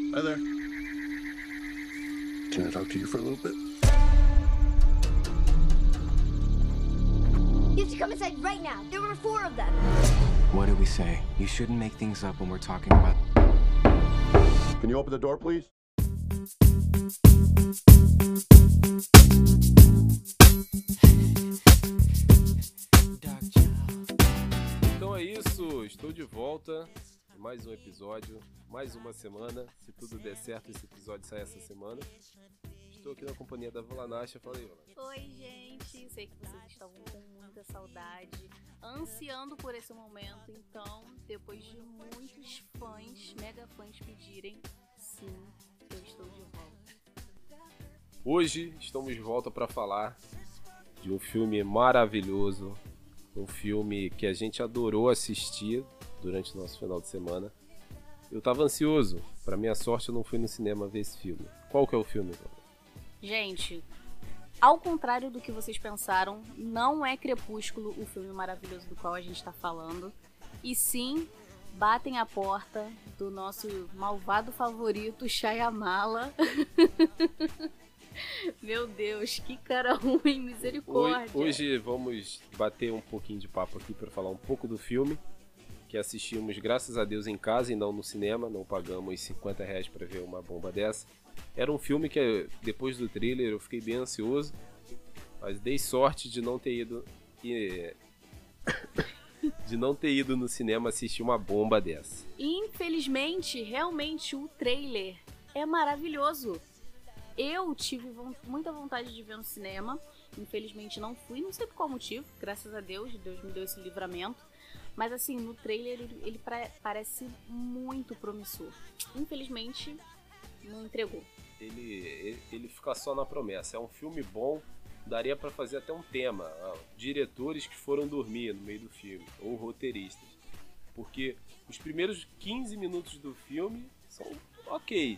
Hi there. Can I talk to you for a little bit? You have to come inside right now. There were 4 of them. What do we say? You shouldn't make things up when we're talking about... Can you open the door, please? Então é isso, estou de volta. Mais um episódio, mais uma semana. Se tudo der certo, esse episódio sai essa semana. Estou aqui na companhia da Valanasha. Fala aí, Valanasha. Oi, gente. Sei que vocês estavam com muita saudade, ansiando por esse momento. Então, depois de muitos fãs, mega fãs pedirem, sim, eu estou de volta. Hoje estamos de volta para falar de um filme maravilhoso. Um filme que a gente adorou assistir durante o nosso final de semana. Eu tava ansioso. Pra minha sorte, eu não fui no cinema ver esse filme. Qual que é o filme, Valanasha? Gente, ao contrário do que vocês pensaram, não é Crepúsculo o filme maravilhoso do qual a gente tá falando. E sim, batem a porta do nosso malvado favorito, Shyamala. Meu Deus, que cara ruim, misericórdia. Hoje vamos bater um pouquinho de papo aqui para falar um pouco do filme que assistimos, graças a Deus, em casa e não no cinema. Não pagamos R$50 para ver uma bomba dessa. Era um filme que, depois do trailer, eu fiquei bem ansioso, mas dei sorte de não ter ido no cinema assistir uma bomba dessa. Infelizmente, realmente, o trailer é maravilhoso. Eu tive muita vontade de ver no cinema. Infelizmente não fui, não sei por qual motivo. Graças a Deus, Deus me deu esse livramento. Mas assim, no trailer ele parece muito promissor. Infelizmente, não entregou. Ele fica só na promessa. É um filme bom, daria pra fazer até um tema. Diretores que foram dormir no meio do filme, ou roteiristas. Porque os primeiros 15 minutos do filme são ok.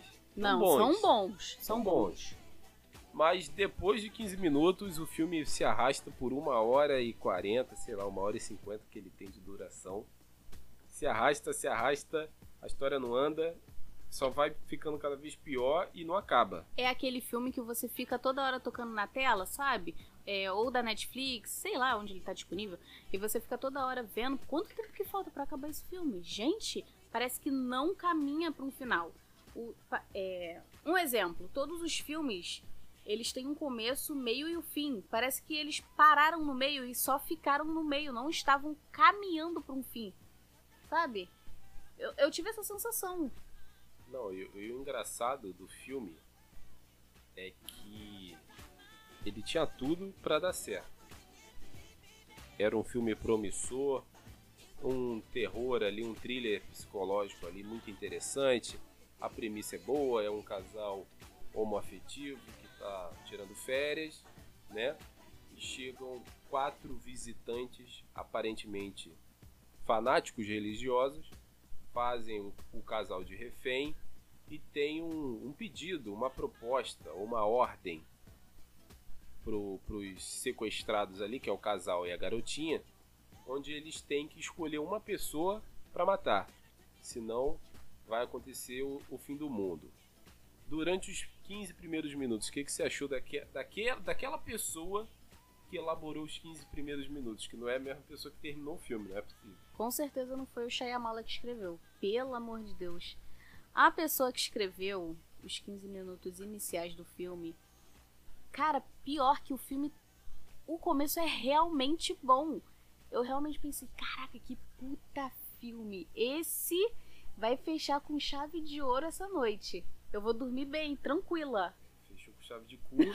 São bons. Mas depois de 15 minutos o filme se arrasta por 1h40, sei lá, 1h50 que ele tem de duração. Se arrasta, a história não anda, só vai ficando cada vez pior e não acaba. É aquele filme que você fica toda hora tocando na tela, sabe? Ou da Netflix, sei lá onde ele tá disponível. E você fica toda hora vendo quanto tempo que falta pra acabar esse filme. Gente, parece que não caminha pra um final. Um exemplo, todos os filmes, eles têm um começo, meio e o fim. Parece que eles pararam no meio e só ficaram no meio, não estavam caminhando para um fim, sabe? Eu tive essa sensação. Não, e o engraçado do filme é que ele tinha tudo para dar certo. Era um filme promissor, um terror ali, um thriller psicológico ali muito interessante. A premissa é boa, é um casal homoafetivo que está tirando férias, né? E chegam 4 visitantes, aparentemente fanáticos religiosos, fazem o casal de refém e tem um pedido, uma proposta, uma ordem para os sequestrados ali, que é o casal e a garotinha, onde eles têm que escolher uma pessoa para matar, senão vai acontecer o fim do mundo. Durante os 15 primeiros minutos, o que você achou daquela pessoa que elaborou os 15 primeiros minutos? Que não é a mesma pessoa que terminou o filme, não é possível. Com certeza não foi o Shyamala que escreveu. Pelo amor de Deus. A pessoa que escreveu os 15 minutos iniciais do filme, cara, pior que o filme, o começo é realmente bom. Eu realmente pensei, caraca, que puta filme. Esse vai fechar com chave de ouro essa noite. Eu vou dormir bem, tranquila. Fechou com chave de cu.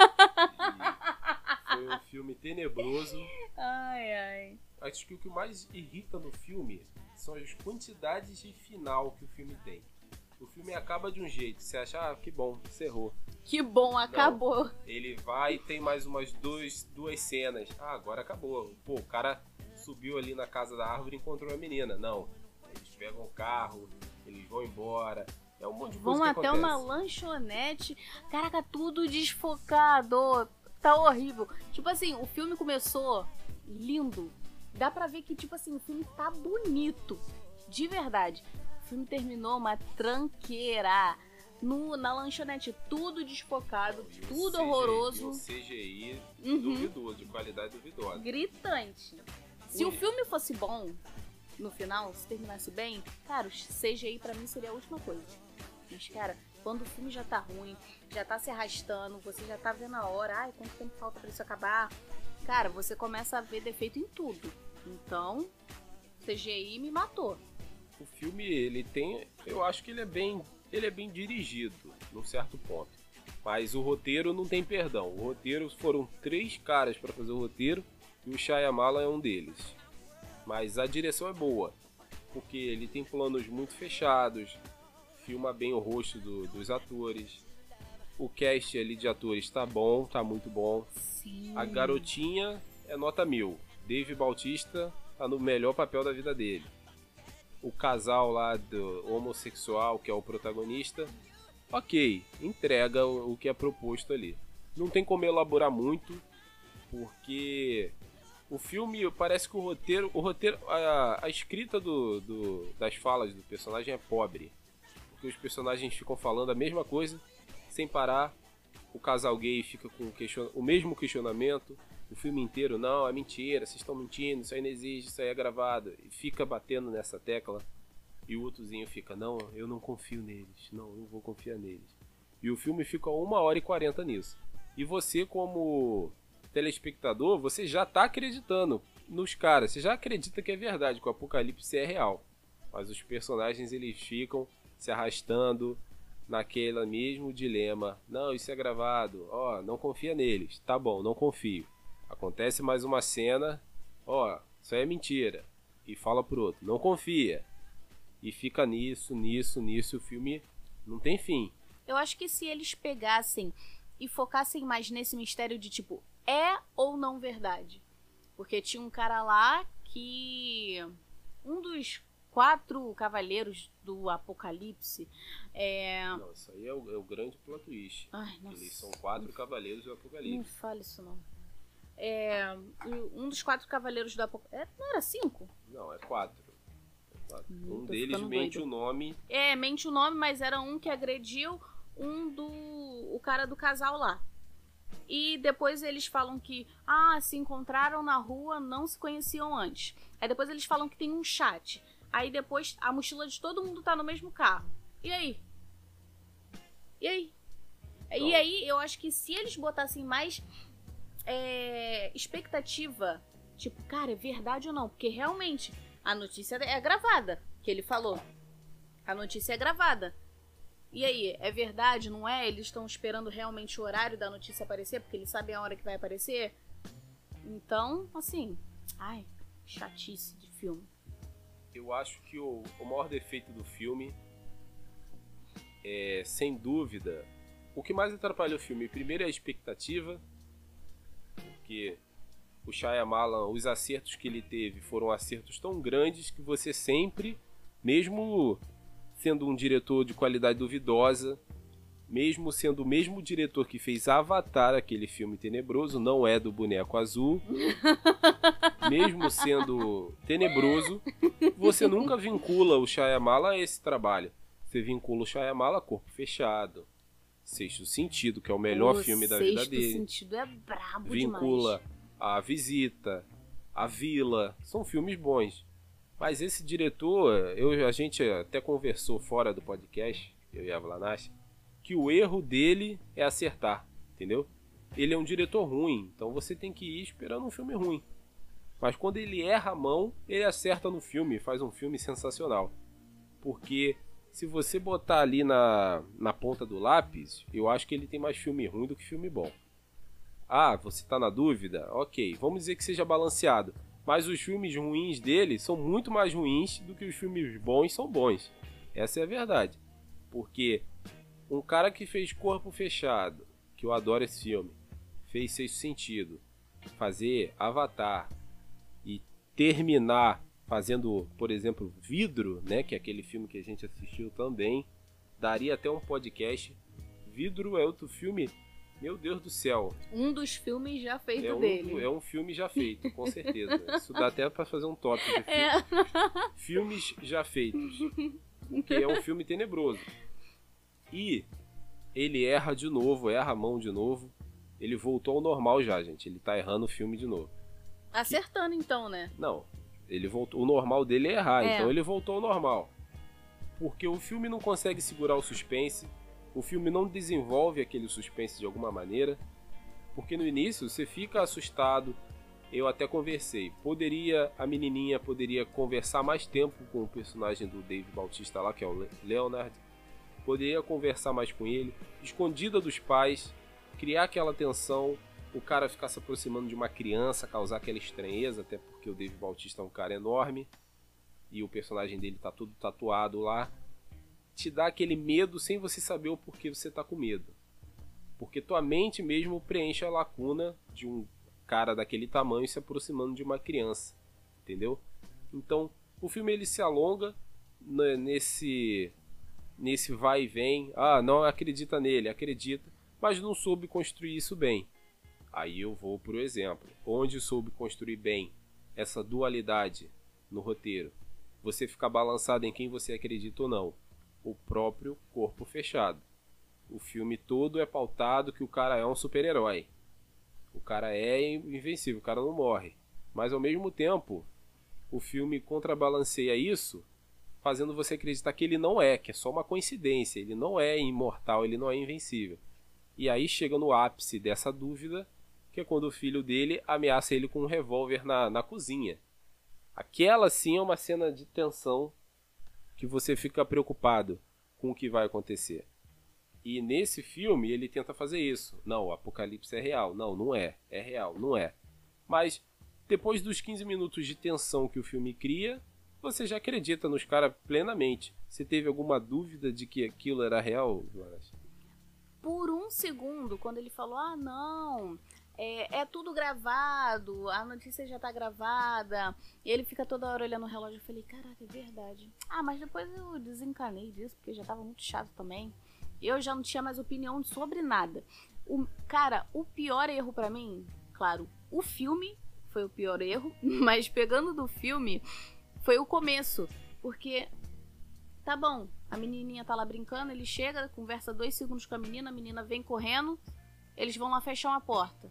Foi um filme tenebroso. Ai. Acho que o que mais irrita no filme são as quantidades de final que o filme tem. O filme acaba de um jeito, você acha, que bom, encerrou. Que bom, acabou. Não, ele vai e tem mais umas duas cenas. Agora acabou. Pô, o cara subiu ali na casa da árvore e encontrou a menina. Não. Eles pegam o carro, eles vão embora. É um monte de coisa Vão que até acontece. uma lanchonete. Caraca, tudo desfocado. Tá horrível. Tipo assim, o filme começou lindo. Dá pra ver que, tipo assim, o filme tá bonito. De verdade. O filme terminou uma tranqueira. na lanchonete, tudo desfocado, E o tudo CGI, horroroso. e o CGI Uhum. duvidoso, de qualidade duvidosa. Gritante. Se Ui. o filme fosse bom, no final, se terminasse bem, cara, o CGI pra mim seria a última coisa. Mas, cara, quando o filme já tá ruim, já tá se arrastando, você já tá vendo a hora, ai, quanto tempo falta pra isso acabar? Cara, você começa a ver defeito em tudo. Então, CGI me matou. O filme, ele tem... Eu acho que ele é bem dirigido, num certo ponto. Mas o roteiro não tem perdão. O roteiro, foram 3 caras pra fazer o roteiro e o Shyamalan é um deles. Mas a direção é boa, porque ele tem planos muito fechados, filma bem o rosto dos atores. O cast ali de atores tá bom, tá muito bom. Sim. A garotinha é nota 1000. Dave Bautista tá no melhor papel da vida dele. O casal lá do homossexual, que é o protagonista, ok, entrega o que é proposto ali. Não tem como elaborar muito, porque o filme parece que o roteiro, a escrita das falas do personagem é pobre. Porque os personagens ficam falando a mesma coisa, sem parar. O casal gay fica com o mesmo questionamento. O filme inteiro, não, é mentira, vocês estão mentindo, isso aí não existe, isso aí é gravado. E fica batendo nessa tecla. E o outrozinho fica, não, eu não confio neles, não, eu vou confiar neles. E o filme fica 1h40 nisso. E você, como telespectador, você já tá acreditando nos caras. Você já acredita que é verdade, que o apocalipse é real. Mas os personagens, eles ficam se arrastando naquele mesmo dilema. Não, isso é gravado, ó, não confia neles. Tá bom, não confio. Acontece mais uma cena, ó, isso aí é mentira. E fala pro outro, não confia. E fica nisso, o filme não tem fim. Eu acho que se eles pegassem e focassem mais nesse mistério de tipo, é ou não verdade? Porque tinha um cara lá que... Um dos 4 cavaleiros do Apocalipse Não, isso aí é o grande plot twist. Ai, nossa. Eles são 4 cavaleiros do Não Apocalipse. fale isso não. Um dos 4 cavaleiros do Apocalipse... Não era 5? Não, é 4. Um tô deles ficando mente doida. o nome. Mente o nome, mas era um que agrediu o cara do casal lá. E depois eles falam que se encontraram na rua, não se conheciam antes. Aí depois eles falam que tem um chat. Aí depois a mochila de todo mundo tá no mesmo carro. E aí? E aí? Então. E aí eu acho que se eles botassem mais expectativa, tipo, cara, é verdade ou não? Porque realmente a notícia é gravada, que ele falou. A notícia é gravada. E aí, é verdade, não é? Eles estão esperando realmente o horário da notícia aparecer, porque eles sabem a hora que vai aparecer. Então, assim, chatice de filme. Eu acho que o maior defeito do filme é, sem dúvida, o que mais atrapalha o filme, primeiro é a expectativa, porque o Shyamalan, os acertos que ele teve foram acertos tão grandes que você sempre, mesmo sendo um diretor de qualidade duvidosa, mesmo sendo o mesmo diretor que fez Avatar, aquele filme tenebroso, não é do boneco azul, mesmo sendo tenebroso, você nunca vincula o Shyamalan a esse trabalho. Você vincula o Shyamalan a Corpo Fechado, Sexto Sentido, que é o melhor filme da vida dele. Sexto Sentido é brabo Vincula demais. A Visita, A Vila, são filmes bons. Mas esse diretor, a gente até conversou fora do podcast, eu e a Vlanash, que o erro dele é acertar, entendeu? Ele é um diretor ruim, então você tem que ir esperando um filme ruim. Mas quando ele erra a mão, ele acerta no filme, faz um filme sensacional. Porque se você botar ali na ponta do lápis, eu acho que ele tem mais filme ruim do que filme bom. Você tá na dúvida? Ok, vamos dizer que seja balanceado. Mas os filmes ruins dele são muito mais ruins do que os filmes bons são bons. Essa é a verdade. Porque um cara que fez Corpo Fechado, que eu adoro esse filme, fez Sexto Sentido, fazer Avatar e terminar fazendo, por exemplo, Vidro, né, que é aquele filme que a gente assistiu também, daria até um podcast. Vidro é outro filme, meu Deus do céu. Um dos filmes já feito dele. É um filme já feito, com certeza. Isso dá até pra fazer um top de filmes já feitos. Porque é um filme tenebroso. E ele erra de novo, erra a mão de novo. Ele voltou ao normal já, gente. Ele tá errando o filme de novo. Acertando então, né? Não, ele voltou. O normal dele é errar, É. então ele voltou ao normal. Porque o filme não consegue segurar o suspense. O filme não desenvolve aquele suspense de alguma maneira. Porque no início você fica assustado. Eu até conversei. A menininha poderia conversar mais tempo com o personagem do Dave Bautista lá, que é o Leonard. Poderia conversar mais com ele, escondida dos pais, criar aquela tensão, o cara ficar se aproximando de uma criança, causar aquela estranheza, até porque o Dave Bautista é um cara enorme e o personagem dele tá todo tatuado lá. Te dá aquele medo sem você saber o porquê você tá com medo. Porque tua mente mesmo preenche a lacuna de um cara daquele tamanho se aproximando de uma criança, entendeu? Então, o filme ele se alonga nesse vai e vem. Ah, não acredita nele, acredita, mas não soube construir isso bem. Aí eu vou pro exemplo. Onde soube construir bem essa dualidade no roteiro? Você fica balançado em quem você acredita ou não. O próprio Corpo Fechado. O filme todo é pautado que o cara é um super-herói. O cara é invencível, o cara não morre. Mas ao mesmo tempo, o filme contrabalanceia isso, fazendo você acreditar que ele não é, que é só uma coincidência. Ele não é imortal, ele não é invencível. E aí chega no ápice dessa dúvida, que é quando o filho dele ameaça ele com um revólver na cozinha. Aquela sim é uma cena de tensão que você fica preocupado com o que vai acontecer. E nesse filme ele tenta fazer isso. Não, o apocalipse é real. Não, não é. É real, não é. Mas depois dos 15 minutos de tensão que o filme cria, você já acredita nos caras plenamente. Você teve alguma dúvida de que aquilo era real, Jonas? Por um segundo, quando ele falou, ah, não, é tudo gravado, a notícia já tá gravada, e ele fica toda hora olhando o relógio, eu falei, caraca, é verdade. Ah, mas depois eu desencanei disso, porque já tava muito chato também. Eu já não tinha mais opinião sobre nada. Cara, o pior erro pra mim, claro, o filme foi o pior erro, mas pegando do filme, foi o começo. Porque, tá bom, a menininha tá lá brincando, ele chega, conversa 2 segundos com a menina vem correndo, eles vão lá fechar uma porta.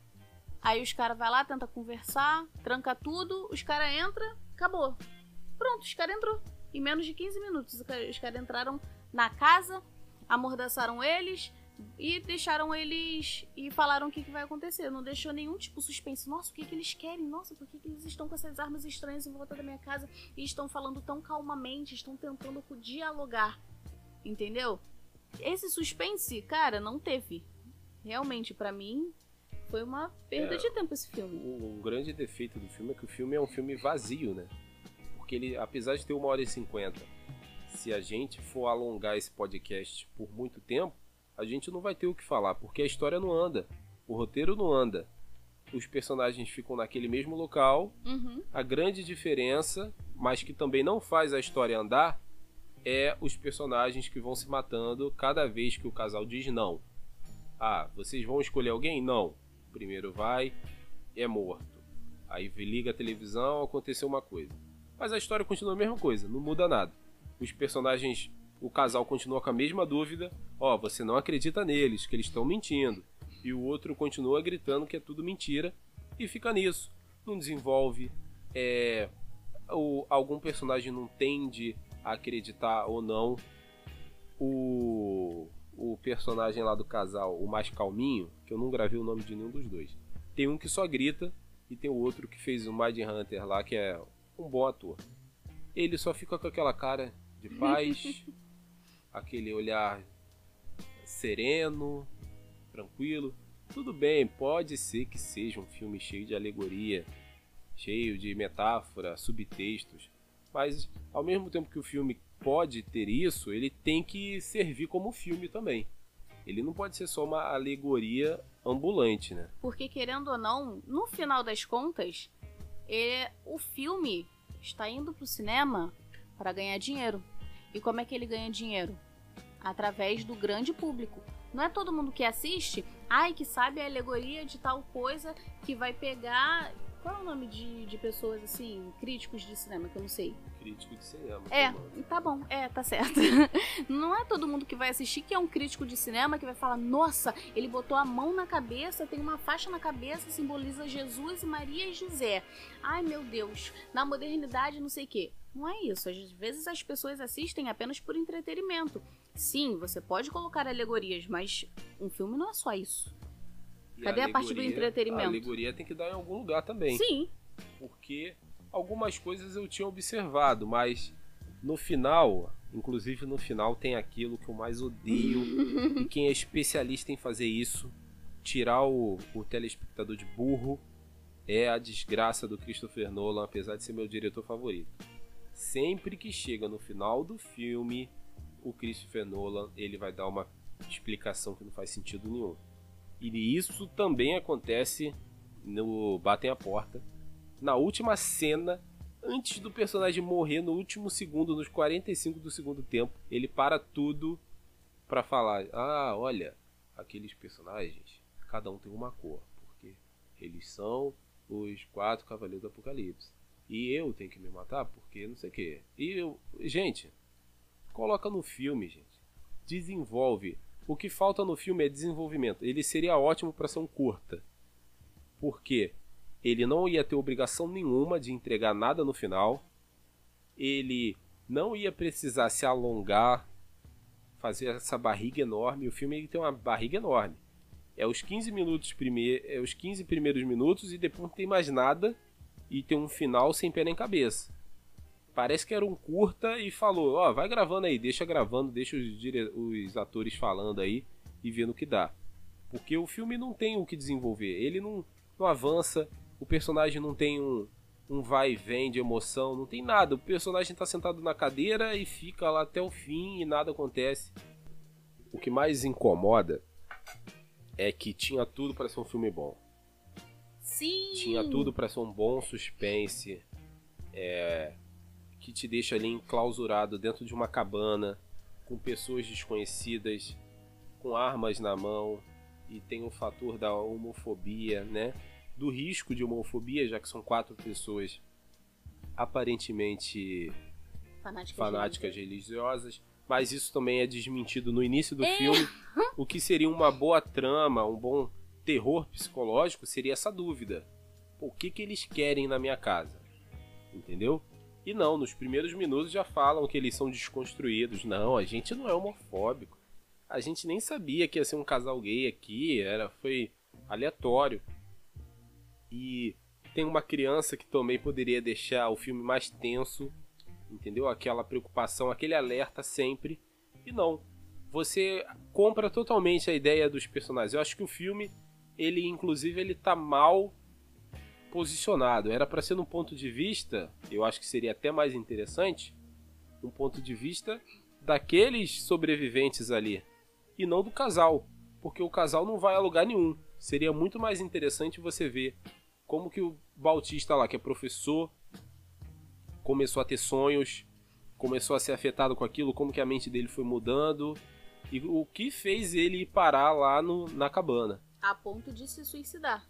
Aí os caras vão lá, tenta conversar, tranca tudo, os caras entram, acabou. Pronto, os caras entrou. Em menos de 15 minutos, os caras entraram na casa, amordaçaram eles e deixaram eles e falaram o que vai acontecer. Não deixou nenhum tipo de suspense. Nossa, o que eles querem? Nossa, por que eles estão com essas armas estranhas em volta da minha casa e estão falando tão calmamente, estão tentando dialogar, entendeu? Esse suspense, cara, não teve. Realmente, pra mim, foi uma perda de tempo esse filme. Um grande defeito do filme é que o filme é um filme vazio, né? Porque ele, apesar de ter 1h50, se a gente for alongar esse podcast por muito tempo, a gente não vai ter o que falar, porque a história não anda, o roteiro não anda, os personagens ficam naquele mesmo local. A grande diferença, mas que também não faz a história andar, é os personagens que vão se matando cada vez que o casal diz não. Ah, vocês vão escolher alguém? Não. Primeiro vai, é morto. Aí liga a televisão, aconteceu uma coisa. Mas a história continua a mesma coisa, não muda nada. Os personagens, o casal continua com a mesma dúvida. Ó, você não acredita neles, que eles estão mentindo. E o outro continua gritando que é tudo mentira. E fica nisso. Não desenvolve. Algum personagem não tende a acreditar ou não. O personagem lá do casal, o mais calminho, que eu não gravei o nome de nenhum dos dois. Tem um que só grita e tem o outro que fez o Mindhunter lá, que é um bom ator. Ele só fica com aquela cara de paz, aquele olhar sereno, tranquilo. Tudo bem, pode ser que seja um filme cheio de alegoria, cheio de metáfora, subtextos, mas ao mesmo tempo que o filme pode ter isso, ele tem que servir como filme também. Ele não pode ser só uma alegoria ambulante, né? Porque, querendo ou não, no final das contas, o filme está indo pro cinema para ganhar dinheiro. E como é que ele ganha dinheiro? Através do grande público. Não é todo mundo que assiste, que sabe a alegoria de tal coisa, que vai pegar... Qual é o nome de pessoas, assim, críticos de cinema, que eu não sei? Crítico de cinema. É, mano. tá bom, tá certo. Não é todo mundo que vai assistir que é um crítico de cinema que vai falar, nossa, ele botou a mão na cabeça, tem uma faixa na cabeça, simboliza Jesus e Maria e José. Ai, meu Deus, na modernidade não sei o quê. Não é isso, às vezes as pessoas assistem apenas por entretenimento. Sim, você pode colocar alegorias, mas um filme não é só isso. E Cadê a parte do entretenimento? A alegoria tem que dar em algum lugar também. Sim. Porque algumas coisas eu tinha observado, mas no final, inclusive no final, tem aquilo que eu mais odeio. E quem é especialista em fazer isso, tirar o telespectador de burro, é a desgraça do Christopher Nolan, apesar de ser meu diretor favorito. Sempre que chega no final do filme, o Christopher Nolan ele vai dar uma explicação que não faz sentido nenhum. E isso também acontece no Batem a Porta. Na última cena, antes do personagem morrer, no último segundo, nos 45 do segundo tempo, ele para tudo pra falar: ah, olha, aqueles personagens, cada um tem uma cor, porque eles são os 4 Cavaleiros do Apocalipse. E eu tenho que me matar porque não sei o que. Gente, coloca no filme, gente. Desenvolve. O que falta no filme é desenvolvimento. Ele seria ótimo para ser um curta. Porque ele não ia ter obrigação nenhuma de entregar nada no final. Ele não ia precisar se alongar, fazer essa barriga enorme. O filme ele tem uma barriga enorme. É os 15 primeiros minutos e depois não tem mais nada. E tem um final sem pé nem cabeça. Parece que era um curta e falou, ó, vai gravando aí, deixa gravando, deixa os atores falando aí e vendo o que dá. Porque o filme não tem o que desenvolver, ele não avança, o personagem não tem um vai e vem de emoção, não tem nada. O personagem tá sentado na cadeira e fica lá até o fim e nada acontece. O que mais incomoda é que tinha tudo para ser um filme bom. Sim! Tinha tudo para ser um bom suspense, que te deixa ali enclausurado dentro de uma cabana, com pessoas desconhecidas, com armas na mão, e tem o fator da homofobia, né? Do risco de homofobia, já que são 4 pessoas aparentemente fanáticas religiosas, mas isso também é desmentido no início do filme. O que seria uma boa trama, um bom terror psicológico seria essa dúvida. Pô, o que eles querem na minha casa? Entendeu? E não, nos primeiros minutos já falam que eles são desconstruídos. Não, a gente não é homofóbico. A gente nem sabia que ia ser um casal gay aqui, foi aleatório. E tem uma criança que também poderia deixar o filme mais tenso, entendeu? Aquela preocupação, aquele alerta sempre. E não, você compra totalmente a ideia dos personagens. Eu acho que o filme, ele tá mal posicionado. Era para ser num ponto de vista, eu acho que seria até mais interessante, um ponto de vista daqueles sobreviventes ali, e não do casal, porque o casal não vai a lugar nenhum. Seria muito mais interessante você ver como que o Bautista lá, que é professor, começou a ter sonhos, começou a ser afetado com aquilo, como que a mente dele foi mudando, e o que fez ele parar lá na cabana. A ponto de se suicidar.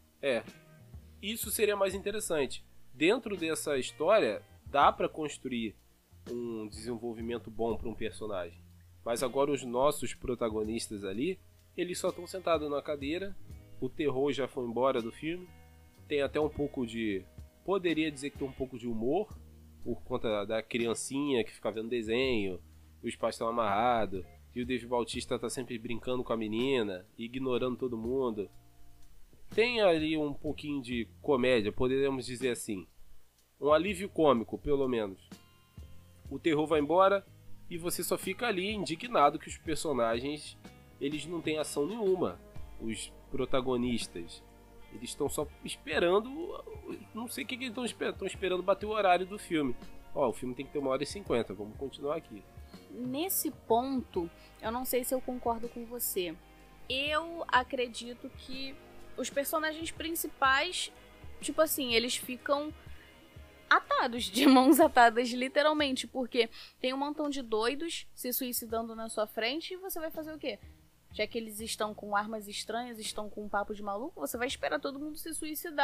Isso seria mais interessante. Dentro dessa história, dá pra construir um desenvolvimento bom para um personagem. Mas agora os nossos protagonistas ali, eles só estão sentados na cadeira, o terror já foi embora do filme, tem até um pouco de... Poderia dizer que tem um pouco de humor, por conta da criancinha que fica vendo desenho, os pais estão amarrados, e o Dave Bautista tá sempre brincando com a menina, ignorando todo mundo. Tem ali um pouquinho de comédia, poderíamos dizer assim. Um alívio cômico, pelo menos. O terror vai embora e você só fica ali indignado que os personagens, eles não têm ação nenhuma. Os protagonistas, eles estão só esperando, não sei o que eles estão esperando. Estão esperando bater o horário do filme. Ó, o filme tem que ter 1h50, vamos continuar aqui. Nesse ponto, eu não sei se eu concordo com você. Eu acredito que os personagens principais, tipo assim, eles ficam atados, de mãos atadas, literalmente, porque tem um montão de doidos se suicidando na sua frente e você vai fazer o quê? Já que eles estão com armas estranhas, estão com um papo de maluco, você vai esperar todo mundo se suicidar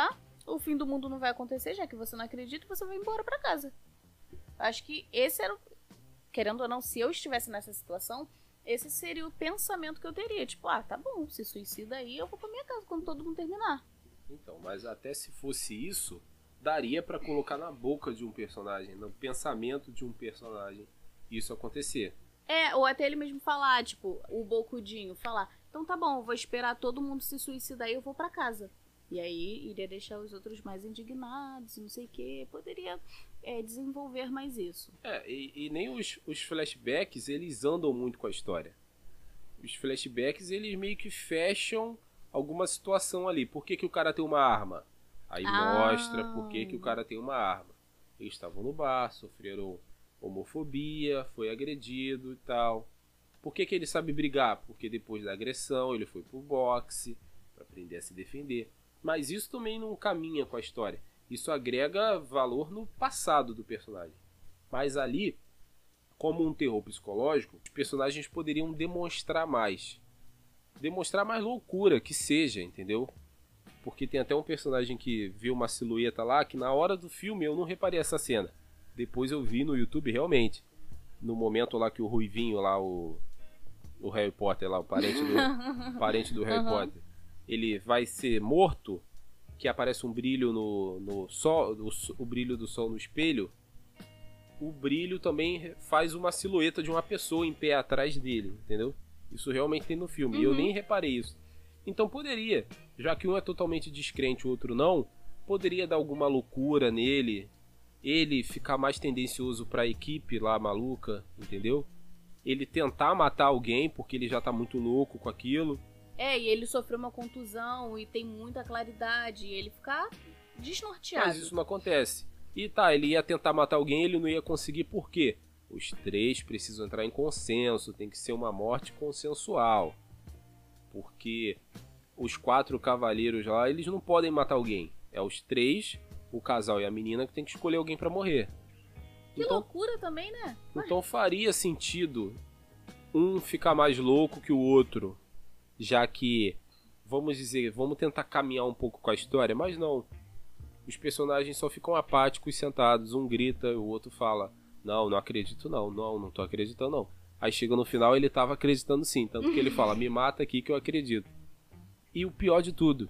o fim do mundo não vai acontecer, já que você não acredita, você vai embora pra casa. Acho que esse era, querendo ou não, se eu estivesse nessa situação, esse seria o pensamento que eu teria. Tipo, tá bom, se suicida aí, eu vou pra minha casa quando todo mundo terminar. Então, mas até se fosse isso, daria pra colocar na boca de um personagem, no pensamento de um personagem, isso acontecer. Ou até ele mesmo falar, tipo, o Bokudinho falar, então tá bom, eu vou esperar todo mundo se suicidar e eu vou pra casa. E aí iria deixar os outros mais indignados, não sei o que, poderia desenvolver mais isso. E nem os flashbacks, eles andam muito com a história. Os flashbacks, eles meio que fecham alguma situação ali. Por que o cara tem uma arma? Aí mostra por que o cara tem uma arma. Eles estavam no bar, sofreram homofobia, foi agredido e tal. Por que ele sabe brigar? Porque depois da agressão ele foi pro boxe para aprender a se defender. Mas isso também não caminha com a história. Isso agrega valor no passado do personagem. Mas ali, como um terror psicológico, os personagens poderiam demonstrar mais. Demonstrar mais loucura que seja, entendeu? Porque tem até um personagem que viu uma silhueta lá, que na hora do filme eu não reparei essa cena. Depois eu vi no YouTube realmente. No momento lá que o Ruivinho lá, o Harry Potter lá, o parente do Harry Potter, ele vai ser morto, que aparece um brilho no sol, o brilho do sol no espelho. O brilho também faz uma silhueta de uma pessoa em pé atrás dele, entendeu? Isso realmente tem no filme, e eu nem reparei isso. Então poderia, já que um é totalmente descrente e o outro não, poderia dar alguma loucura nele, ele ficar mais tendencioso pra equipe lá maluca, entendeu? Ele tentar matar alguém porque ele já tá muito louco com aquilo. E ele sofreu uma contusão e tem muita claridade, e ele ficar desnorteado. Mas isso não acontece. E ele ia tentar matar alguém, ele não ia conseguir, por quê? Os três precisam entrar em consenso, tem que ser uma morte consensual. Porque os 4 cavaleiros lá, eles não podem matar alguém. É os 3, o casal e a menina, que tem que escolher alguém pra morrer. Que loucura também, né? Então faria sentido um ficar mais louco que o outro. Já que, vamos tentar caminhar um pouco com a história, mas não. Os personagens só ficam apáticos sentados, um grita, o outro fala, não acredito não tô acreditando não. Aí chega no final, ele tava acreditando sim, tanto que ele fala, me mata aqui que eu acredito. E o pior de tudo,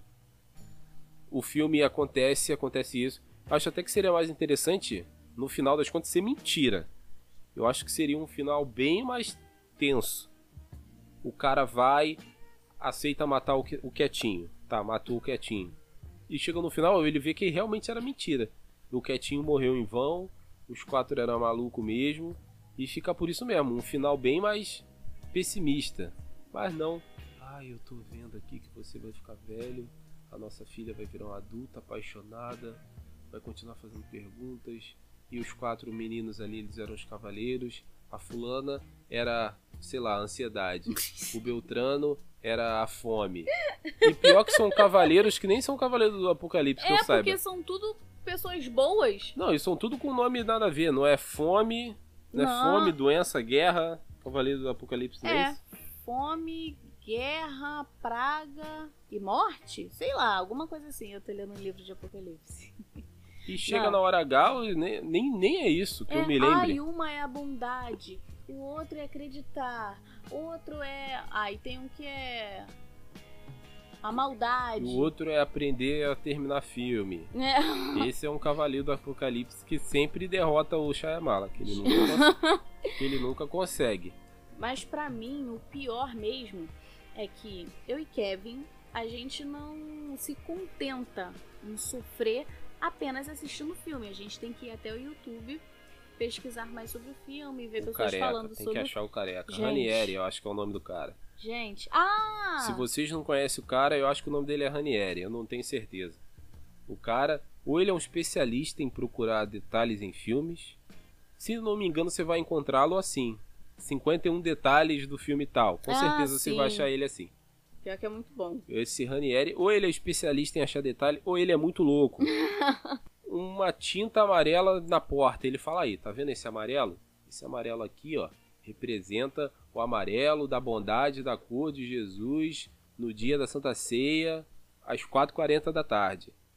o filme acontece isso. Acho até que seria mais interessante, no final das contas, ser mentira. Eu acho que seria um final bem mais tenso. O cara vai, aceita matar o Quietinho. Matou o Quietinho. E chega no final, ele vê que realmente era mentira. O Quietinho morreu em vão, os 4 eram malucos mesmo, e fica por isso mesmo, um final bem mais pessimista. Mas não. Eu tô vendo aqui que você vai ficar velho, a nossa filha vai virar uma adulta apaixonada, vai continuar fazendo perguntas, e os 4 meninos ali, eles eram os cavaleiros. A fulana era, sei lá, a ansiedade. O Beltrano era a fome. E pior que são cavaleiros que nem são cavaleiros do Apocalipse, que eu saiba. Porque são tudo pessoas boas. Não, eles são tudo com nome nada a ver. Não é fome, não é fome, doença, guerra. Cavaleiro do Apocalipse, não é isso? Fome, guerra, praga e morte? Sei lá, alguma coisa assim. Eu tô lendo um livro de Apocalipse. E chega na hora H, nem é isso que eu me lembre. Uma é a bondade, o outro é acreditar, outro é... e tem um que é a maldade. O outro é aprender a terminar filme. Esse é um cavaleiro do Apocalipse que sempre derrota o Shyamalan, que ele nunca consegue. Mas pra mim, o pior mesmo é que eu e Kevin, a gente não se contenta em sofrer apenas assistindo o filme. A gente tem que ir até o YouTube, pesquisar mais sobre o filme, ver pessoas falando sobre... Tem que achar o careca. Gente. Ranieri, eu acho que é o nome do cara. Gente, Se vocês não conhecem o cara, eu acho que o nome dele é Ranieri, eu não tenho certeza. O cara, ou ele é um especialista em procurar detalhes em filmes, se não me engano você vai encontrá-lo assim, 51 detalhes do filme tal, com certeza você vai achar ele assim. Pior que é muito bom. Esse Ranieri, ou ele é especialista em achar detalhe, ou ele é muito louco. Uma tinta amarela na porta. Ele fala aí, tá vendo esse amarelo? Esse amarelo aqui, ó, representa o amarelo da bondade da cor de Jesus no dia da Santa Ceia, às 4h40 da tarde.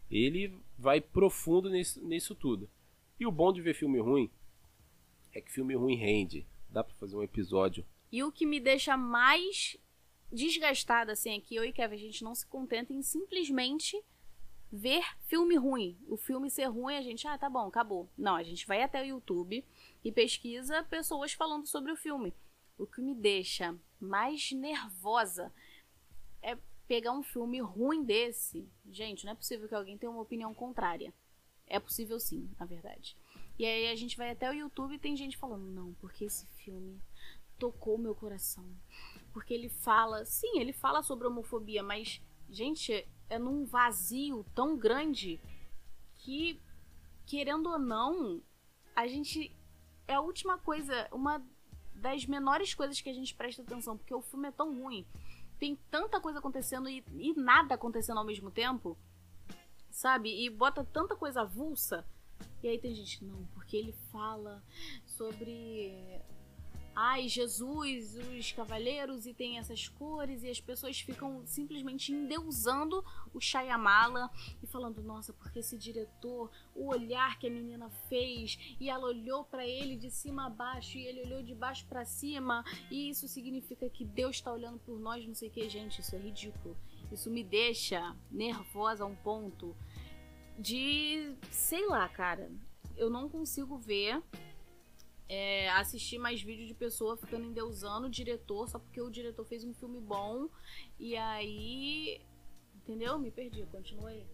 Ele vai profundo nisso tudo. E o bom de ver filme ruim é que filme ruim rende. Dá pra fazer um episódio. E o que me deixa mais desgastada, assim, é que eu e Kevin, a gente não se contenta em simplesmente ver filme ruim. O filme ser ruim, a gente, tá bom, acabou. Não, a gente vai até o YouTube e pesquisa pessoas falando sobre o filme. O que me deixa mais nervosa é pegar um filme ruim desse. Gente, não é possível que alguém tenha uma opinião contrária. É possível sim, na verdade. E aí a gente vai até o YouTube e tem gente falando, não, porque esse filme tocou meu coração. Porque ele fala, sim, ele fala sobre homofobia, mas, gente, é num vazio tão grande que, querendo ou não, a gente... É a última coisa, uma das menores coisas que a gente presta atenção, porque o filme é tão ruim. Tem tanta coisa acontecendo e nada acontecendo ao mesmo tempo, sabe? E bota tanta coisa avulsa. E aí tem gente, não, porque ele fala sobre... Ai, Jesus, os cavaleiros, e tem essas cores, e as pessoas ficam simplesmente endeusando o Shyamala e falando, nossa, porque esse diretor, o olhar que a menina fez, e ela olhou pra ele de cima a baixo, e ele olhou de baixo pra cima, e isso significa que Deus tá olhando por nós, não sei o que, gente, isso é ridículo. Isso me deixa nervosa a um ponto de, sei lá, cara, eu não consigo ver... assistir mais vídeos de pessoa ficando endeusando o diretor só porque o diretor fez um filme bom. E aí, entendeu? Me perdi, continua aí.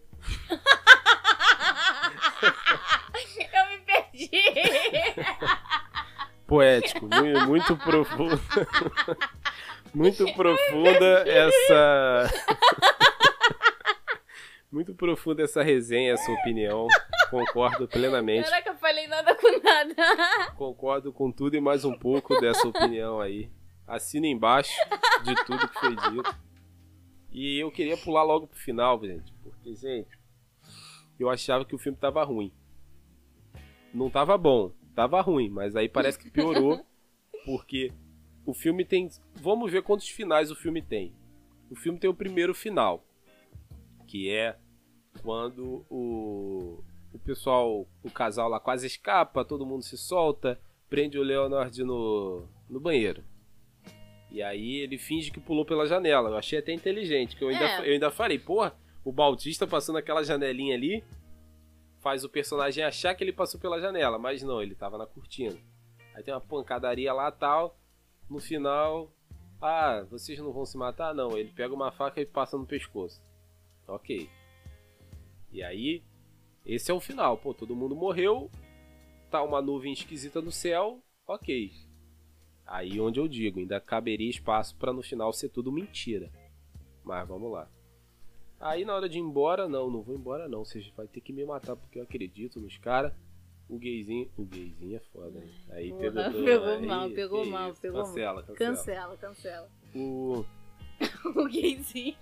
Eu me perdi. Poético, muito profundo. Muito profunda essa... Muito profunda essa resenha, essa opinião. Concordo plenamente. Caraca, eu falei nada com nada. Concordo com tudo e mais um pouco dessa opinião aí. Assina embaixo de tudo que foi dito. E eu queria pular logo pro final, gente. Porque, gente, eu achava que o filme tava ruim. Não tava bom, tava ruim. Mas aí parece que piorou. Porque o filme tem... Vamos ver quantos finais o filme tem. O filme tem o primeiro final. Que é quando o pessoal, o casal lá quase escapa, todo mundo se solta, prende o Leonard no banheiro. E aí ele finge que pulou pela janela. Eu achei até inteligente, que eu ainda falei, porra, o Bautista passando aquela janelinha ali, faz o personagem achar que ele passou pela janela, mas não, ele tava na cortina. Aí tem uma pancadaria lá tal, no final, vocês não vão se matar? Não, ele pega uma faca e passa no pescoço. Ok. E aí, esse é o final. Pô, todo mundo morreu. Tá uma nuvem esquisita no céu. Ok. Aí onde eu digo, ainda caberia espaço pra no final ser tudo mentira. Mas vamos lá. Aí na hora de ir embora, não vou embora não. Você vai ter que me matar porque eu acredito nos caras. O gayzinho é foda, hein? Aí pegou mal. Cancela. O gayzinho.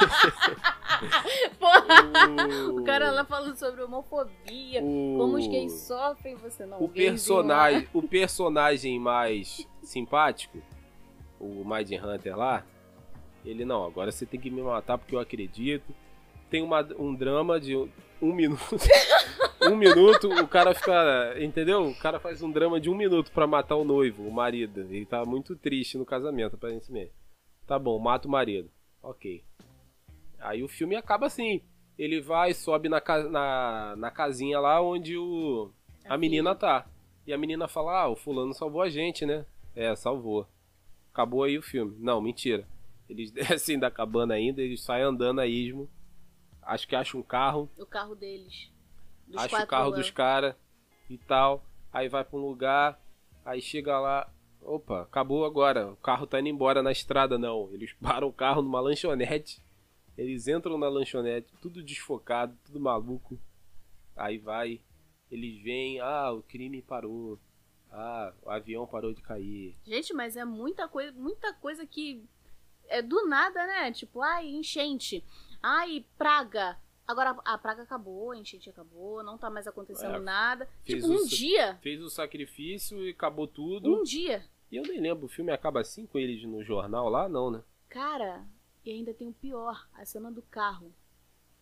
Porra! O cara lá falando sobre homofobia, como os gays sofrem, você não. O personagem mais simpático, o Mind Hunter lá, ele não, agora você tem que me matar porque eu acredito. Tem um drama de um minuto. Um minuto, o cara fica. Entendeu? O cara faz um drama de 1 minuto pra matar o noivo, o marido. Ele tá muito triste no casamento, aparentemente. Tá bom, mata o marido. Ok. Aí o filme acaba assim. Ele vai, sobe na casinha lá onde a menina tá. E a menina fala, o fulano salvou a gente, né? Salvou. Acabou aí o filme. Não, mentira. Eles descem da cabana ainda, eles saem andando a esmo. Acho que acham um carro. O carro deles. Acha o carro dos caras e tal. Aí vai pra um lugar. Aí chega lá. Opa, acabou agora. O carro tá indo embora na estrada, não. Eles param o carro numa lanchonete. Eles entram na lanchonete, tudo desfocado, tudo maluco. Aí vai. Eles veem, o crime parou. O avião parou de cair. Gente, mas é muita coisa que é do nada, né? Tipo, enchente. Praga. Agora a praga acabou, a enchente acabou, não tá mais acontecendo nada. Tipo, um dia. Fez o sacrifício e acabou tudo. Um dia. E eu nem lembro, o filme acaba assim com eles no jornal lá, não, né? Cara, e ainda tem o pior, a cena do carro.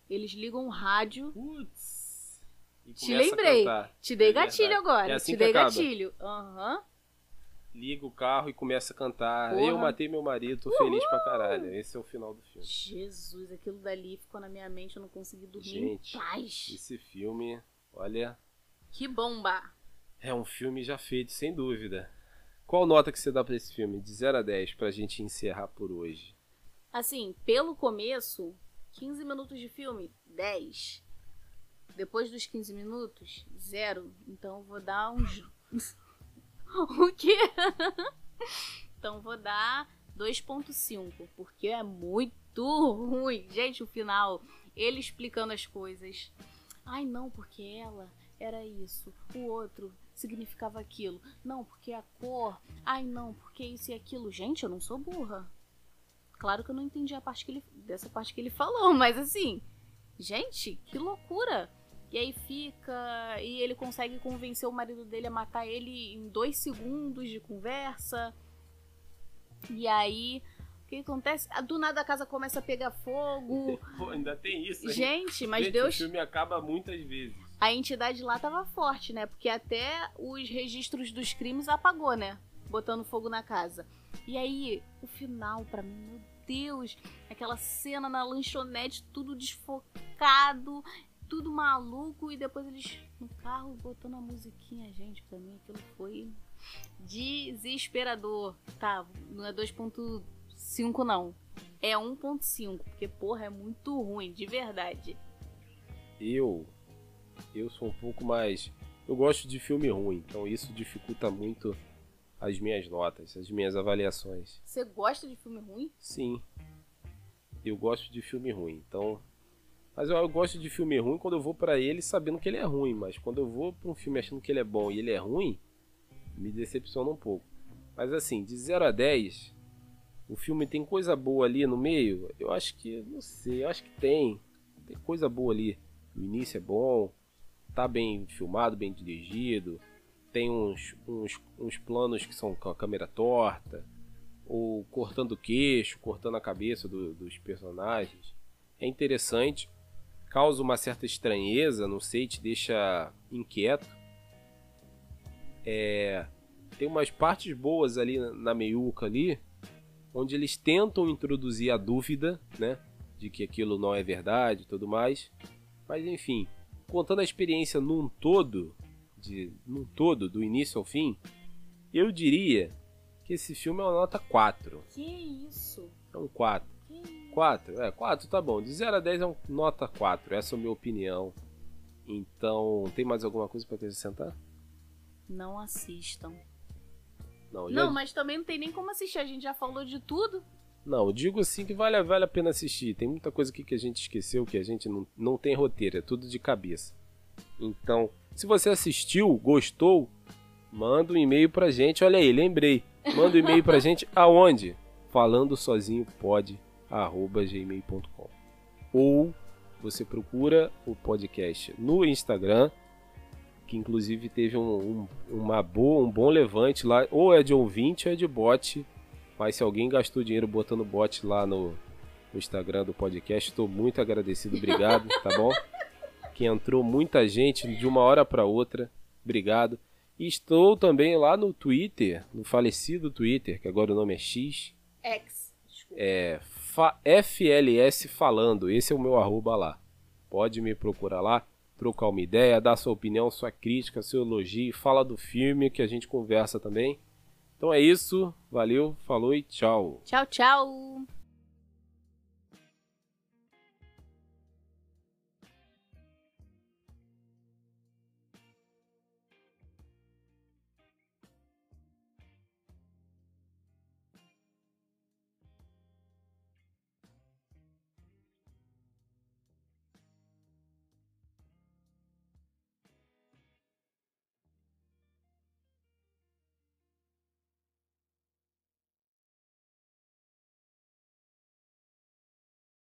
Eles ligam um rádio. Putz. E Te começa a lembrei. cantar. Te dei É gatilho verdade. agora. É assim Te que dei acaba. gatilho. Aham. Liga o carro e começa a cantar. Porra. Eu matei meu marido, tô feliz pra caralho. Esse é o final do filme. Jesus, aquilo dali ficou na minha mente, eu não consegui dormir Gente, em paz. esse filme, olha, Que bomba. é um filme já feito, sem dúvida. Qual nota que você dá pra esse filme? De 0 a 10, pra gente encerrar por hoje. Assim, pelo começo, 15 minutos de filme, 10. Depois dos 15 minutos, 0. Então eu vou dar uns... O quê? Então vou dar 2.5, porque é muito ruim. Gente, o final, ele explicando as coisas. Ai, não, porque ela era isso. O outro significava aquilo. Não, porque a cor. Ai, não, porque isso e aquilo. Gente, eu não sou burra. Claro que eu não entendi dessa parte que ele falou, mas assim... Gente, que loucura! E aí fica... E ele consegue convencer o marido dele a matar ele em 2 segundos de conversa. E aí... O que acontece? Do nada a casa começa a pegar fogo. Pô, ainda tem isso, hein? Gente, mas Gente, Deus... o filme acaba muitas vezes. A entidade lá tava forte, né? Porque até os registros dos crimes apagou, né? Botando fogo na casa. E aí, o final, pra mim, meu Deus... Aquela cena na lanchonete, tudo desfocado... Tudo maluco, e depois eles no carro botando a musiquinha, gente, pra mim aquilo foi desesperador. Tá, não é 2.5 não, é 1.5, porque porra, é muito ruim, de verdade. Eu sou um pouco mais... Eu gosto de filme ruim, então isso dificulta muito as minhas notas, as minhas avaliações. Você gosta de filme ruim? Sim, eu gosto de filme ruim, então... Mas eu gosto de filme ruim quando eu vou pra ele sabendo que ele é ruim. Mas quando eu vou pra um filme achando que ele é bom e ele é ruim, me decepciona um pouco. Mas assim, de 0 a 10, o filme tem coisa boa ali no meio? Eu acho que, não sei, eu acho que tem. Tem coisa boa ali. O início é bom, tá bem filmado, bem dirigido. Tem uns planos que são com a câmera torta, ou cortando o queixo, cortando a cabeça dos personagens. É interessante. Causa uma certa estranheza, não sei, te deixa inquieto. Tem umas partes boas ali na meiuca ali, onde eles tentam introduzir a dúvida, né, de que aquilo não é verdade e tudo mais. Mas enfim, contando a experiência num todo, do início ao fim, eu diria que esse filme é uma nota 4. Que isso? É um 4. 4 tá bom. De 0 a 10 é uma nota 4. Essa é a minha opinião. Então, tem mais alguma coisa pra acrescentar? Não assistam. Não, mas também não tem nem como assistir. A gente já falou de tudo. Não, digo assim que vale a pena assistir. Tem muita coisa aqui que a gente esqueceu, que a gente não tem roteiro. É tudo de cabeça. Então, se você assistiu, gostou, manda um e-mail pra gente. Olha aí, lembrei. Manda um e-mail pra gente aonde? falandosozinhopod@gmail.com. Ou você procura o podcast no Instagram, que inclusive teve um bom levante lá, ou é de ouvinte ou é de bot, mas se alguém gastou dinheiro botando bot lá no Instagram do podcast, estou muito agradecido, obrigado, tá bom? Que entrou muita gente de uma hora para outra, obrigado. E estou também lá no Twitter, no falecido Twitter, que agora o nome é X. FLS Falando, esse é o meu arroba lá. Pode me procurar lá, trocar uma ideia, dar sua opinião, sua crítica, seu elogio, fala do filme que a gente conversa também. Então é isso, valeu, falou e tchau. Tchau, tchau.